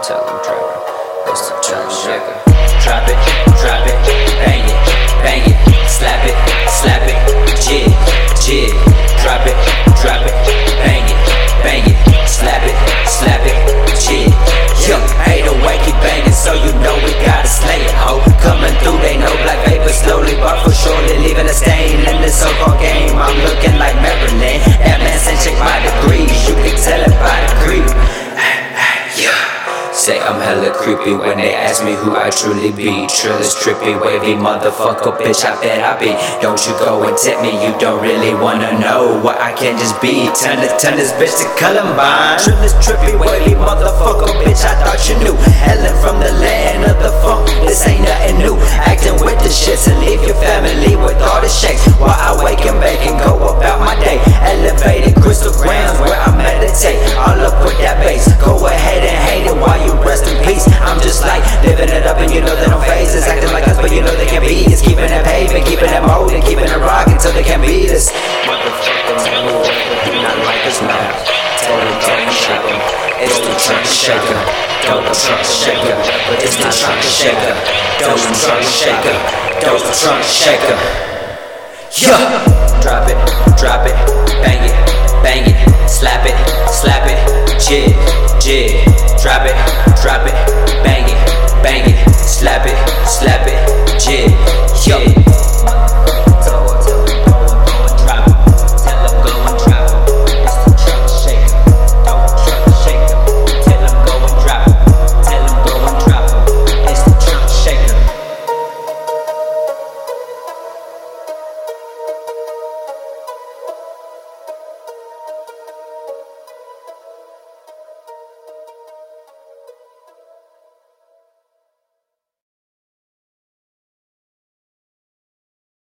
tell them Trevor. It's the church shaker. Drop it, bang it, slap it, jig, drop it, bang it, slap it, jig. Yo, 808 keep banging, so you know we gotta slay it, ho. Coming through, they know black vapor slowly but for surely leaving a stain in this so-called game. I'm looking like Maryland, that man said check my degrees, you can tell it by the creep. Say I'm hella creepy when they ask me who I truly be. Trillers trippy, wavy motherfucker, bitch, I bet I be. Don't you go and tip me, you don't really wanna know what I can just be. Turn this bitch to Columbine. Trillers trippy, wavy motherfucker, bitch, I thought you knew. Helen from the land of the funk, this ain't nothing new. Acting with the shits and leave your family with all the shakes, while I wake and bake and go about my day. Elevated crystal grams where I meditate, all up with that bass. Go ahead and hate it while you rest in peace. I'm just like living it up, and you know that no phases acting like us, but you know they can't beat us. Keeping it paving, keeping it molding, keeping it rocking till they can't beat us. Motherfuckers know do not like us now. Total trunk shaker, it's the trunk shaker. Dope trunk shaker, but it's the trunk shaker. Dope trunk shaker, dope trunk shaker. Yeah, drop it, bang it, slap it, jig, drop it, bang it, slap it, jig.